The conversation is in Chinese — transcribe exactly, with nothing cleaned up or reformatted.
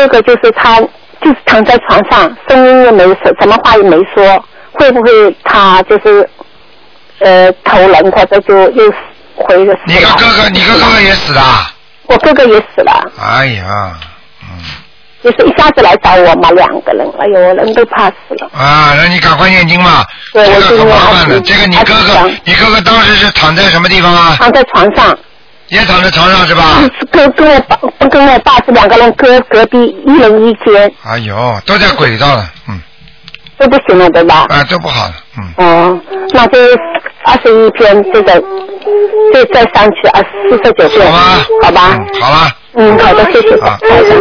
哥哥就是他就是躺在床上，声音也没说，什么话也没说，会不会他就是呃投人或者就又回了？ 你个哥哥，你个哥哥也死了？ 我哥哥也死了。 哎呀，嗯。 就是一下子来找我嘛，两个人，哎呦，人都怕死了。 啊，那你赶快念经嘛。 对， 这个很麻烦的。这个你哥哥，你哥哥当时是躺在什么地方啊？ 躺在床上。也躺在床上是吧？ 跟跟我爸跟我爸是两个人隔隔壁一人一间。 哎呦，都在轨道了，嗯。 都不行了，对吧？ 啊，都不好了，嗯。 哦，那就二十一篇这个，就再上去啊四十九篇。好吧。 好吧。 好吧。嗯，好的，谢谢。好的。